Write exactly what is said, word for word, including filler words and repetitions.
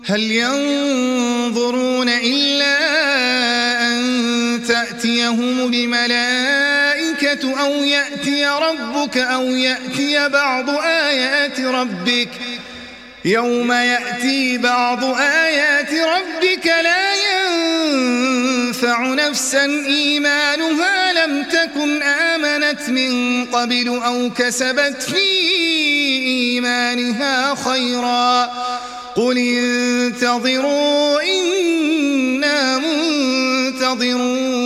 هل ينظرون إلا أن تأتيهم بملائكة أو يأتي ربك أو يأتي بعض آيات ربك يوم يأتي بعض آيات ربك لا ينفع نفسا إيمانها لم تكن آمنت من قبل أو كسبت في إيمانها خيرا قل انتظروا إنا منتظرون.